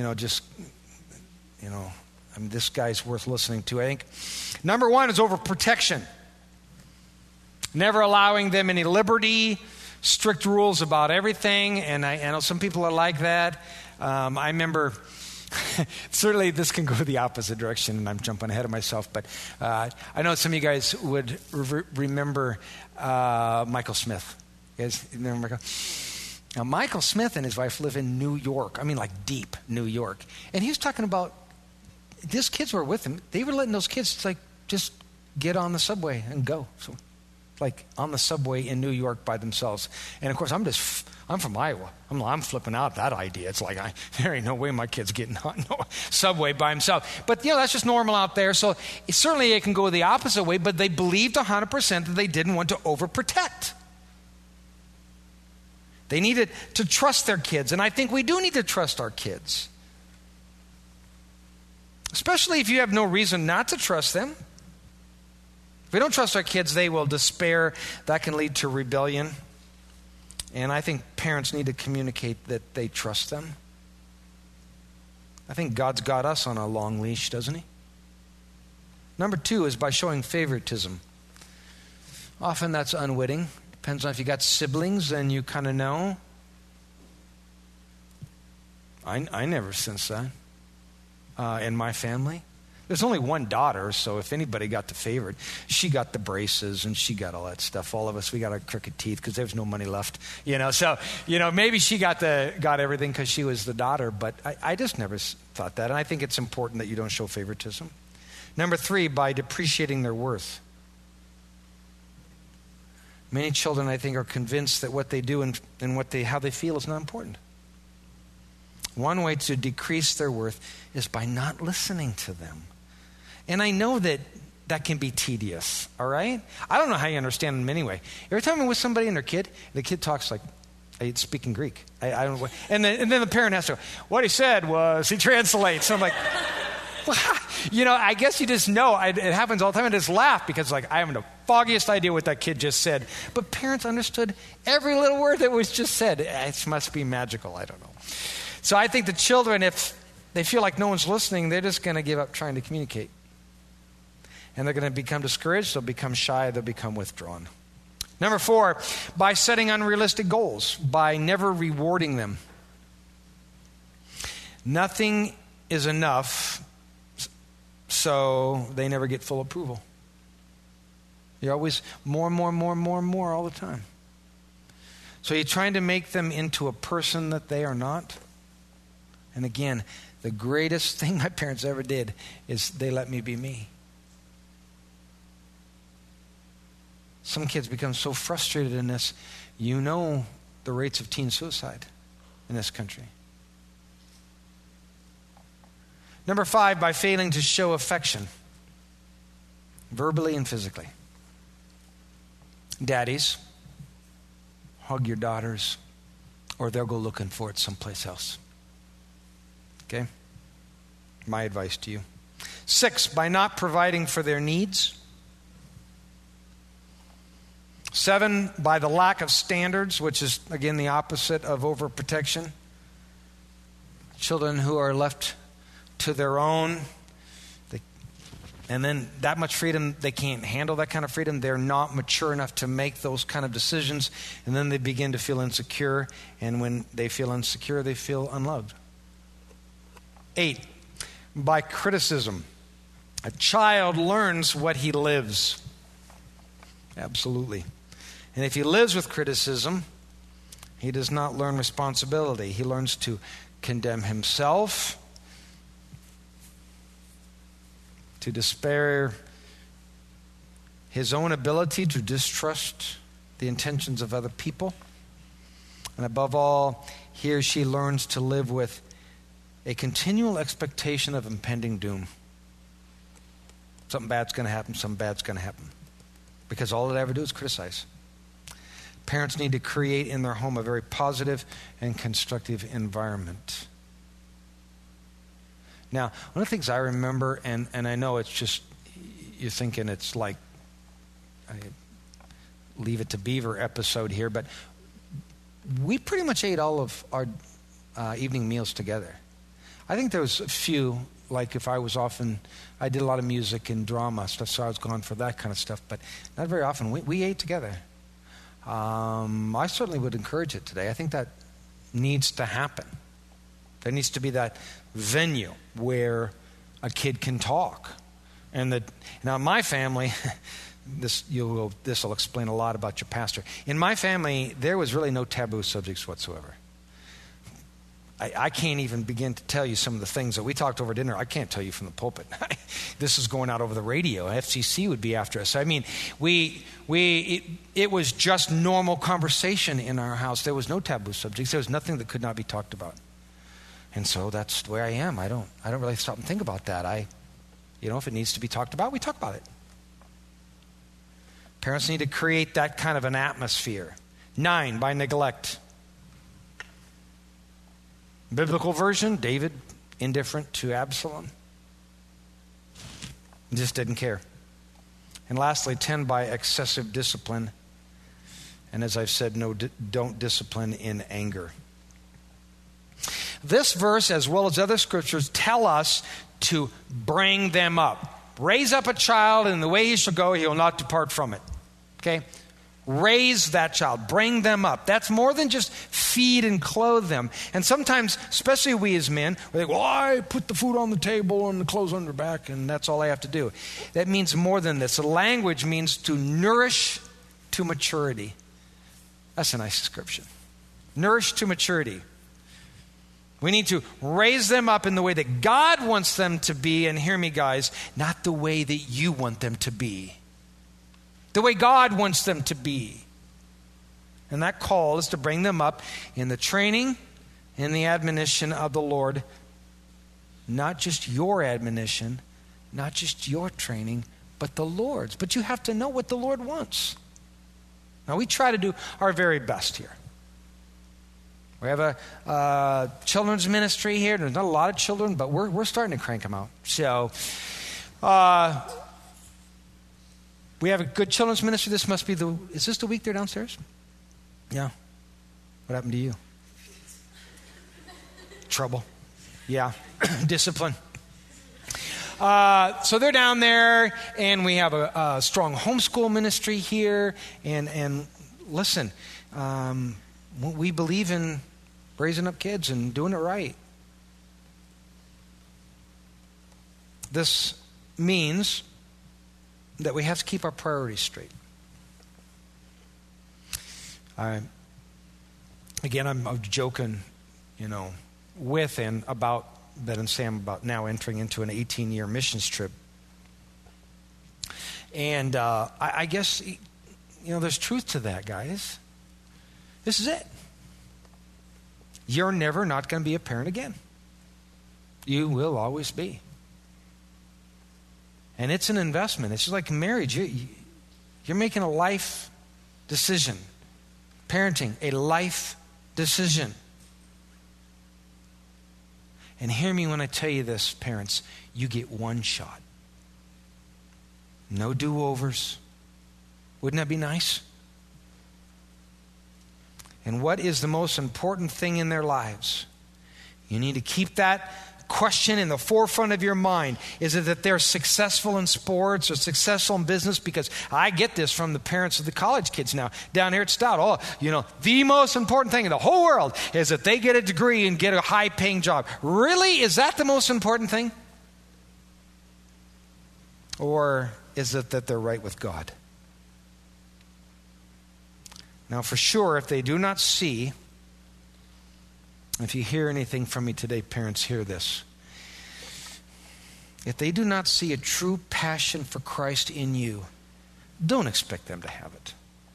this guy's worth listening to, I think. Number 1 is overprotection. Never allowing them any liberty, strict rules about everything, and I know some people are like that. I remember... Certainly this can go the opposite direction, and I'm jumping ahead of myself, but I know some of you guys would remember Michael Smith. You guys remember Michael? Now, Michael Smith and his wife live in New York. I mean, like deep New York. And he was talking about, these kids were with him. They were letting those kids just get on the subway and go. So, on the subway in New York by themselves. And of course, I'm from Iowa. I'm flipping out that idea. It's like, there ain't no way my kid's getting on no subway by himself. But, that's just normal out there. So certainly it can go the opposite way, but they believed 100% that they didn't want to overprotect. They needed to trust their kids. And I think we do need to trust our kids. Especially if you have no reason not to trust them. If we don't trust our kids, they will despair. That can lead to rebellion. And I think parents need to communicate that they trust them. I think God's got us on a long leash, doesn't he? Number 2 is by showing favoritism. Often that's unwitting. Depends on if you got siblings, then you kind of know. I never sensed that in my family. There's only one daughter, so if anybody got the favorite, she got the braces and she got all that stuff. All of us, we got our crooked teeth because there's no money left. So maybe she got everything because she was the daughter, but I just never thought that. And I think it's important that you don't show favoritism. Number 3, by depreciating their worth. Many children, I think, are convinced that what they do and how they feel is not important. One way to decrease their worth is by not listening to them. And I know that can be tedious, all right? I don't know how you understand them anyway. Every time I'm with somebody and the kid talks like, it's speaking Greek. I don't know what, and then the parent has to go, what he said was, he translates. And I'm like, well, I guess you just know. It happens all the time. I just laugh because I haven't the foggiest idea what that kid just said. But parents understood every little word that was just said. It must be magical. I don't know. So I think the children, if they feel like no one's listening, they're just going to give up trying to communicate. And they're going to become discouraged, they'll become shy, they'll become withdrawn. Number 4, by setting unrealistic goals, by never rewarding them. Nothing is enough, so they never get full approval. You're always more all the time. So you're trying to make them into a person that they are not. And again, the greatest thing my parents ever did is they let me be me. Some kids become so frustrated in this. The rates of teen suicide in this country. Number 5, by failing to show affection, verbally and physically. Daddies, hug your daughters, or they'll go looking for it someplace else. Okay? My advice to you. 6, by not providing for their needs. 7, by the lack of standards, which is, again, the opposite of overprotection. Children who are left to their own, And then that much freedom, they can't handle that kind of freedom. They're not mature enough to make those kind of decisions. And then they begin to feel insecure. And when they feel insecure, they feel unloved. 8, by criticism. A child learns what he lives. Absolutely. And if he lives with criticism, he does not learn responsibility. He learns to condemn himself, to despair his own ability to distrust the intentions of other people. And above all, he or she learns to live with a continual expectation of impending doom. Something bad's going to happen, something bad's going to happen. Because all they ever do is criticize. Parents need to create in their home a very positive and constructive environment. Now, one of the things I remember, and I know it's just, you're thinking it's like I Leave It to Beaver episode here, but we pretty much ate all of our evening meals together. I think there was a few, like if I was often, I did a lot of music and drama stuff, so I was gone for that kind of stuff, but not very often. We ate together. I certainly would encourage it today. I think that needs to happen. There needs to be that venue where a kid can talk. And now in my family, this will explain a lot about your pastor. In my family, there was really no taboo subjects whatsoever. I can't even begin to tell you some of the things that we talked over dinner. I can't tell you from the pulpit. This is going out over the radio. FCC would be after us. I mean, it was just normal conversation in our house. There was no taboo subjects. There was nothing that could not be talked about. And so that's where I am. I don't really stop and think about that. If it needs to be talked about, we talk about it. Parents need to create that kind of an atmosphere. 9, by neglect. Biblical version, David, indifferent to Absalom. Just didn't care. And lastly, 10, by excessive discipline. And as I've said, don't discipline in anger. This verse, as well as other scriptures, tell us to bring them up. Raise up a child in the way he shall go, he will not depart from it. Okay? Raise that child. Bring them up. That's more than just feed and clothe them. And sometimes, especially we as men, we think, well, I put the food on the table and the clothes on their back, and that's all I have to do. That means more than this. The language means to nourish to maturity. That's a nice description. Nourish to maturity. We need to raise them up in the way that God wants them to be, and hear me, guys, not the way that you want them to be. The way God wants them to be. And that call is to bring them up in the training and the admonition of the Lord. Not just your admonition, not just your training, but the Lord's. But you have to know what the Lord wants. Now, we try to do our very best here. We have a children's ministry here. There's not a lot of children, but we're starting to crank them out. So, we have a good children's ministry. This must be is this the week they're downstairs? Yeah. What happened to you? Trouble. Yeah. Discipline. So they're down there, and we have a strong homeschool ministry here. And listen, we believe in raising up kids and doing it right. This means that we have to keep our priorities straight. Again, I'm joking, with and about Ben and Sam about now entering into an 18-year missions trip. And I guess, there's truth to that, guys. This is it. You're never not going to be a parent again. You will always be. And it's an investment. It's just like marriage. You're making a life decision. Parenting, a life decision. And hear me when I tell you this, parents. You get one shot. No do-overs. Wouldn't that be nice? And what is the most important thing in their lives? You need to keep that question in the forefront of your mind? Is it that they're successful in sports or successful in business? Because I get this from the parents of the college kids now down here at Stout. The most important thing in the whole world is that they get a degree and get a high-paying job. Really? Is that the most important thing? Or is it that they're right with God? Now, for sure, if they do not see, if you hear anything from me today, parents, hear this. If they do not see a true passion for Christ in you, don't expect them to have it.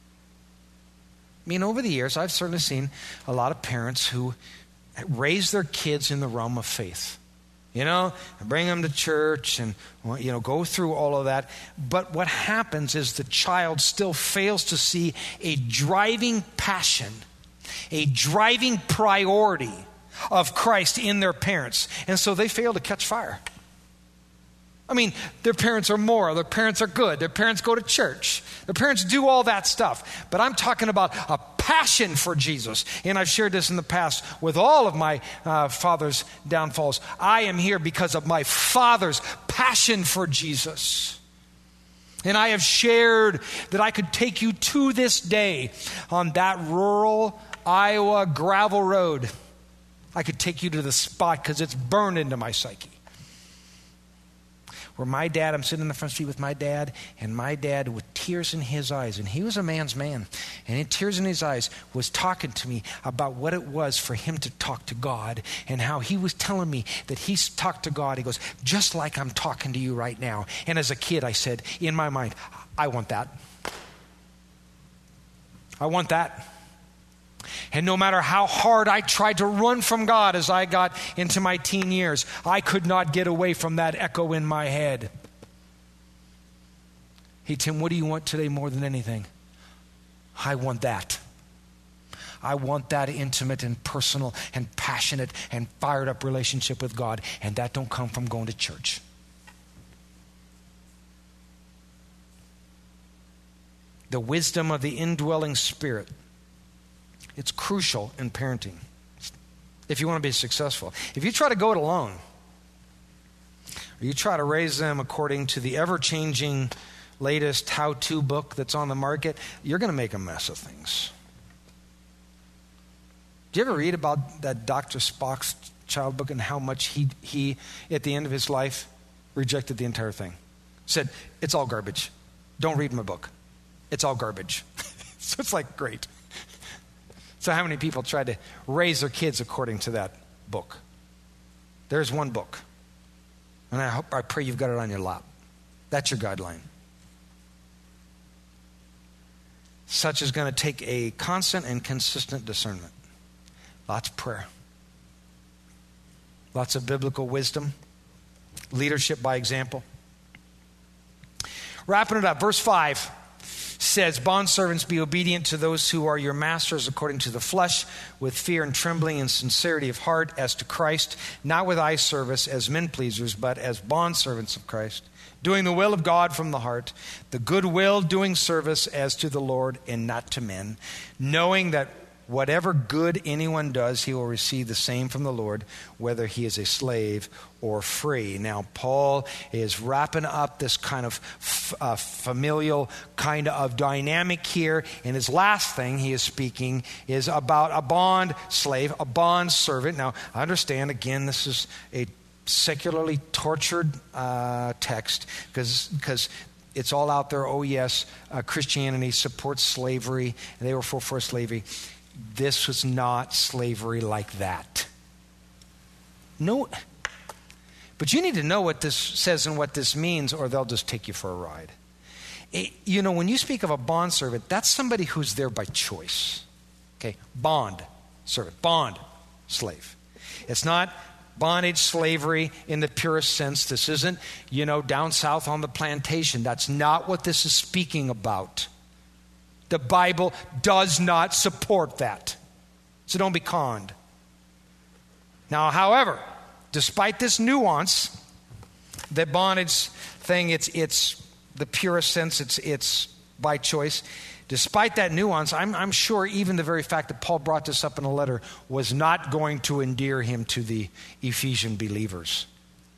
I mean, over the years, I've certainly seen a lot of parents who raise their kids in the realm of faith. Bring them to church and, go through all of that. But what happens is the child still fails to see a driving passion, a driving priority of Christ in their parents. And so they fail to catch fire. I mean, their parents are moral, their parents are good, their parents go to church, their parents do all that stuff. But I'm talking about a passion for Jesus. And I've shared this in the past with all of my father's downfalls. I am here because of my father's passion for Jesus. And I have shared that I could take you to this day on that rural Iowa gravel road. I could take you to the spot because it's burned into my psyche. Where my dad, I'm sitting in the front seat with my dad, and my dad with tears in his eyes, and he was a man's man, and in tears in his eyes was talking to me about what it was for him to talk to God, and how he was telling me that he's talked to God. He goes, just like I'm talking to you right now. And as a kid, I said, in my mind, I want that. I want that. And no matter how hard I tried to run from God as I got into my teen years, I could not get away from that echo in my head. Hey, Tim, what do you want today more than anything? I want that. I want that intimate and personal and passionate and fired up relationship with God. And that don't come from going to church. The wisdom of the indwelling Spirit. It's crucial in parenting if you want to be successful. If you try to go it alone, or you try to raise them according to the ever-changing latest how-to book that's on the market, you're going to make a mess of things. Do you ever read about that Dr. Spock's child book and how much he at the end of his life, rejected the entire thing? Said, it's all garbage. Don't read my book. It's all garbage. So it's like, great. So how many people try to raise their kids according to that book? There's one book. And I pray you've got it on your lap. That's your guideline. Such is going to take a constant and consistent discernment. Lots of prayer. Lots of biblical wisdom. Leadership by example. Wrapping it up, verse 5. Says, bondservants, be obedient to those who are your masters according to the flesh, with fear and trembling and sincerity of heart as to Christ, not with eye service as men pleasers, but as bondservants of Christ, doing the will of God from the heart, the good will doing service as to the Lord and not to men, knowing that whatever good anyone does, he will receive the same from the Lord, whether he is a slave or free. Now, Paul is wrapping up this kind of familial kind of dynamic here. And his last thing he is speaking is about a bond slave, a bond servant. Now, I understand, again, this is a secularly tortured text because it's all out there. Oh, yes, Christianity supports slavery. And they were for slavery. This was not slavery like that. No, but you need to know what this says and what this means, or they'll just take you for a ride. When you speak of a bondservant, that's somebody who's there by choice. Okay, bond servant, bond slave. It's not bondage slavery in the purest sense. This isn't, down south on the plantation. That's not what this is speaking about. The Bible does not support that. So don't be conned. Now, however, despite this nuance, the bondage thing, it's the purest sense, it's by choice. Despite that nuance, I'm sure even the very fact that Paul brought this up in a letter was not going to endear him to the Ephesian believers.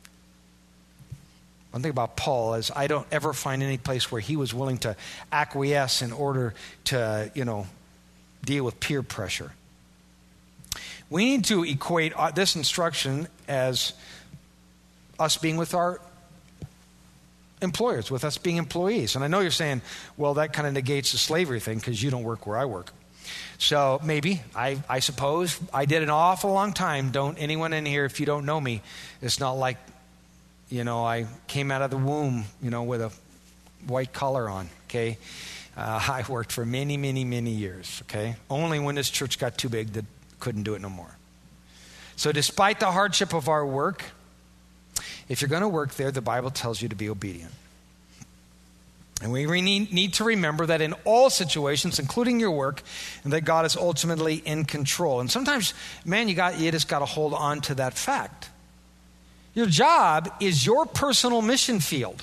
One thing about Paul is I don't ever find any place where he was willing to acquiesce in order to, deal with peer pressure. We need to equate this instruction as us being with our employers, with us being employees. And I know you're saying, well, that kind of negates the slavery thing because you don't work where I work. So maybe, I suppose, I did an awful long time. Don't anyone in here, if you don't know me, it's not like, I came out of the womb, with a white collar on, okay? I worked for many, many, many years, okay? Only when this church got too big that couldn't do it no more. So despite the hardship of our work, if you're going to work there, the Bible tells you to be obedient. And we need to remember that in all situations, including your work, and that God is ultimately in control. And sometimes, man, you just got to hold on to that fact. Your job is your personal mission field.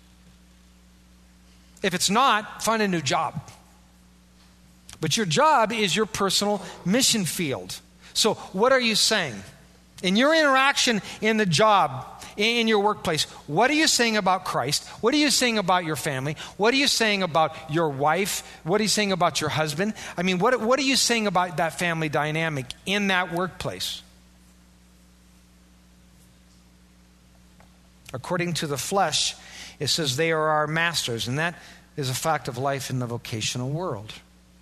If it's not, find a new job. But your job is your personal mission field. So what are you saying? In your interaction in the job, in your workplace, what are you saying about Christ? What are you saying about your family? What are you saying about your wife? What are you saying about your husband? I mean, what are you saying about that family dynamic in that workplace? According to the flesh, it says they are our masters, and that is a fact of life in the vocational world.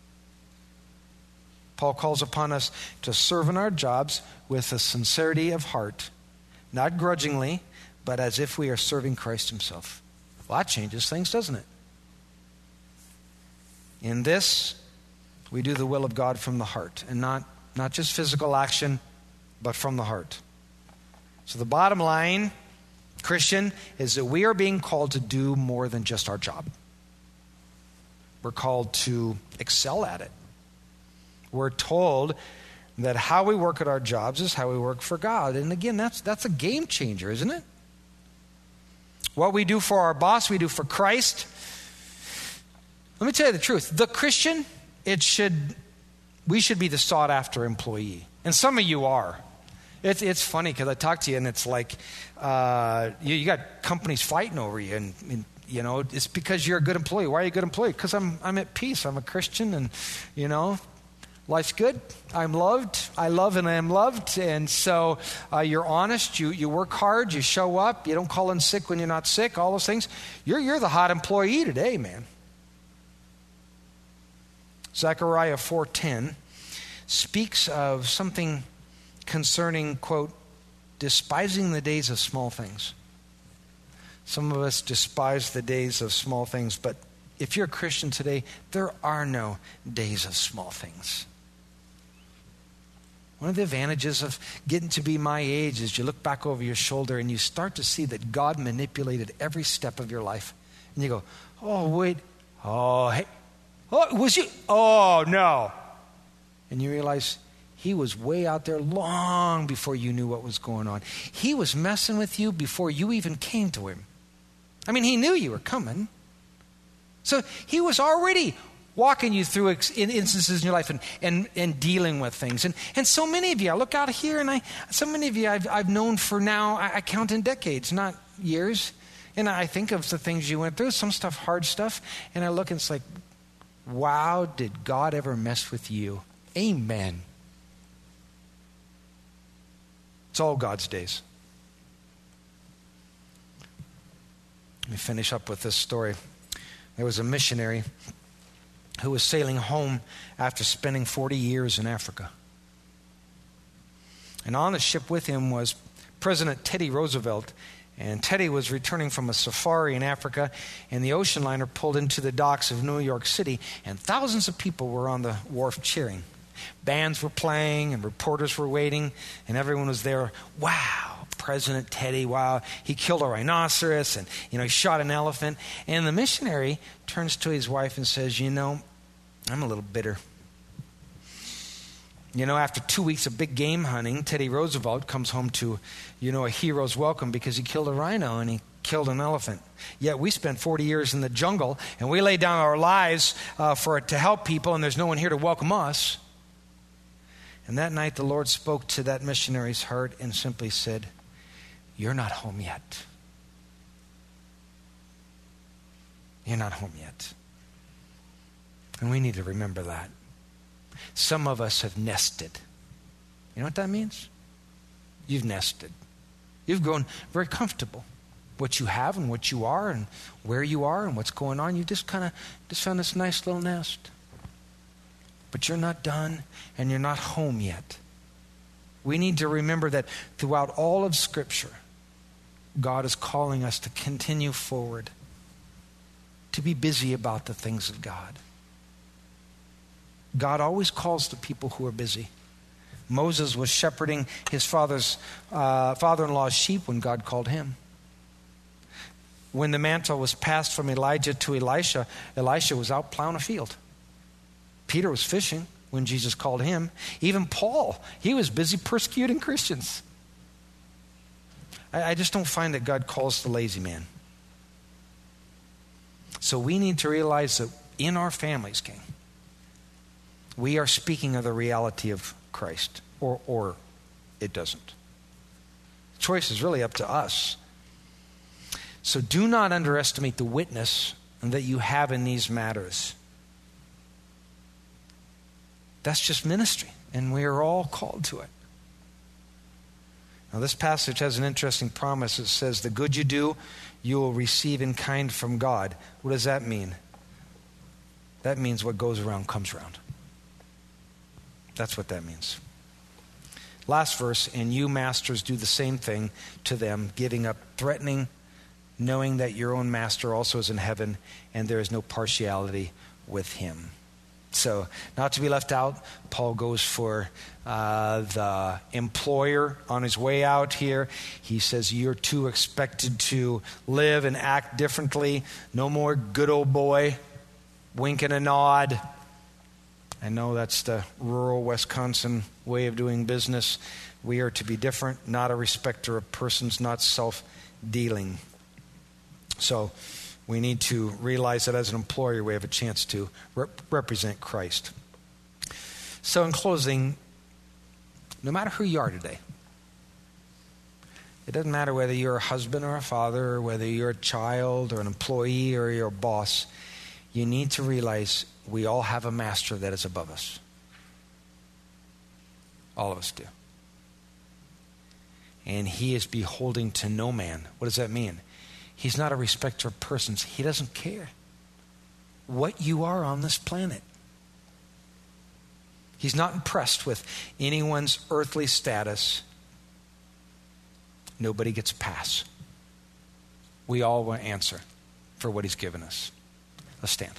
Paul calls upon us to serve in our jobs with a sincerity of heart, not grudgingly, but as if we are serving Christ himself. Well, that changes things, doesn't it? In this, we do the will of God from the heart, and not just physical action, but from the heart. So the bottom line, Christian, is that we are being called to do more than just our job. We're called to excel at it. We're told that how we work at our jobs is how we work for God. And again, that's a game changer, isn't it? What we do for our boss, we do for Christ. Let me tell you the truth. The Christian, we should be the sought after employee. And some of you are. It's funny because I talk to you and it's like you got companies fighting over you, and it's because you're a good employee. Why are you a good employee? Because I'm at peace. I'm a Christian, and life's good. I'm loved. I love and I am loved. And so you're honest. You work hard. You show up. You don't call in sick when you're not sick. All those things. You're the hot employee today, man. Zechariah 4:10 speaks of something concerning, quote, despising the days of small things. Some of us despise the days of small things, but if you're a Christian today, there are no days of small things. One of the advantages of getting to be my age is you look back over your shoulder and you start to see that God manipulated every step of your life. And you go, oh, wait, oh, hey, oh, was you? Oh, no. And you realize he was way out there long before you knew what was going on. He was messing with you before you even came to him. I mean, he knew you were coming. So he was already walking you through instances in your life and dealing with things. And so many of you, I look out here and so many of you I've known for now, I count in decades, not years. And I think of the things you went through, some stuff, hard stuff. And I look and it's like, wow, did God ever mess with you? Amen. It's all God's days. Let me finish up with this story. There was a missionary who was sailing home after spending 40 years in Africa. And on the ship with him was President Teddy Roosevelt. And Teddy was returning from a safari in Africa, and the ocean liner pulled into the docks of New York City, and thousands of people were on the wharf cheering. Bands were playing and reporters were waiting, and everyone was there. Wow, President Teddy, wow, he killed a rhinoceros, and he shot an elephant. And the missionary turns to his wife and says, I'm a little bitter. After 2 weeks of big game hunting, Teddy Roosevelt comes home to, a hero's welcome because he killed a rhino and he killed an elephant. Yet we spent 40 years in the jungle and we laid down our lives to help people, and there's no one here to welcome us. And that night the Lord spoke to that missionary's heart and simply said, "You're not home yet. You're not home yet." And we need to remember that. Some of us have nested. You know what that means? You've nested. You've grown very comfortable. What you have and what you are and where you are and what's going on. You just found this nice little nest. But you're not done and you're not home yet. We need to remember that throughout all of Scripture, God is calling us to continue forward, to be busy about the things of God. God always calls the people who are busy. Moses was shepherding his father-in-law's sheep when God called him. When the mantle was passed from Elijah to Elisha, Elisha was out plowing a field. Peter was fishing when Jesus called him. Even Paul, he was busy persecuting Christians. I just don't find that God calls the lazy man. So we need to realize that in our families, King, we are speaking of the reality of Christ, or it doesn't. The choice is really up to us. So do not underestimate the witness that you have in these matters. That's just ministry, and we are all called to it. Now, this passage has an interesting promise. It says, "The good you do, you will receive in kind from God." What does that mean? That means what goes around comes around. That's what that means. Last verse, "And you, masters, do the same thing to them, giving up threatening, knowing that your own master also is in heaven, and there is no partiality with him." So, not to be left out, Paul goes for the employer on his way out here. He says, "You're too expected to live and act differently. No more good old boy, wink and a nod." I know that's the rural Wisconsin way of doing business. We are to be different, not a respecter of persons, not self-dealing. So we need to realize that as an employer, we have a chance to represent Christ. So in closing, no matter who you are today, it doesn't matter whether you're a husband or a father, or whether you're a child or an employee or you're a boss, you need to realize we all have a master that is above us. All of us do. And he is beholding to no man. What does that mean? He's not a respecter of persons. He doesn't care what you are on this planet. He's not impressed with anyone's earthly status. Nobody gets a pass. We all will answer for what he's given us. Let's stand.